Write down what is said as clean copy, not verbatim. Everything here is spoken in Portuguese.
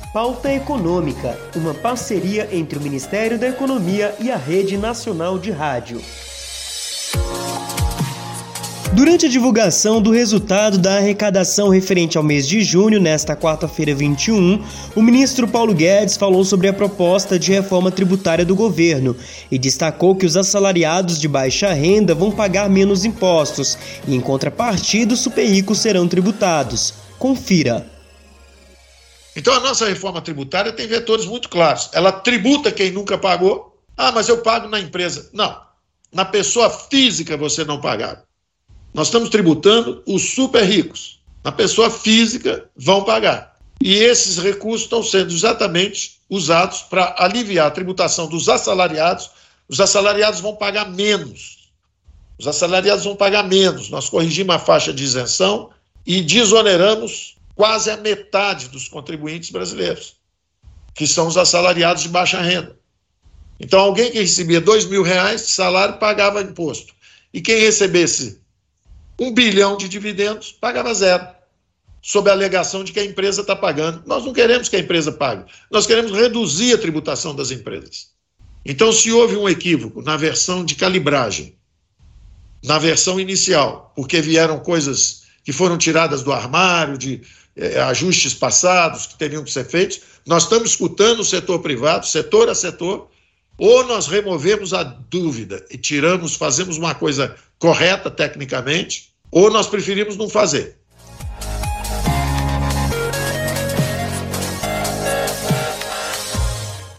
Pauta Econômica, uma parceria entre o Ministério da Economia e a Rede Nacional de Rádio. Durante a divulgação do resultado da arrecadação referente ao mês de junho, nesta quarta-feira 21, o ministro Paulo Guedes falou sobre a proposta de reforma tributária do governo e destacou que os assalariados de baixa renda vão pagar menos impostos e, em contrapartida, os super ricos serão tributados. Confira. Então a nossa reforma tributária tem vetores muito claros. Ela tributa quem nunca pagou. Ah, mas eu pago na empresa. Não, na pessoa física você não pagar. Nós estamos tributando os super ricos. Na pessoa física vão pagar. E esses recursos estão sendo exatamente usados para aliviar a tributação dos assalariados. Os assalariados vão pagar menos. Os assalariados vão pagar menos. Nós corrigimos a faixa de isenção e desoneramos quase a metade dos contribuintes brasileiros, que são os assalariados de baixa renda. Então, alguém que recebia R$2.000 de salário pagava imposto. E quem recebesse 1 bilhão de dividendos pagava zero, sob a alegação de que a empresa está pagando. Nós não queremos que a empresa pague. Nós queremos reduzir a tributação das empresas. Então, se houve um equívoco na versão de calibragem, na versão inicial, porque vieram coisas que foram tiradas do armário, de ajustes passados que teriam que ser feitos, nós estamos escutando o setor privado, setor a setor, ou nós removemos a dúvida e fazemos uma coisa correta tecnicamente, ou nós preferimos não fazer.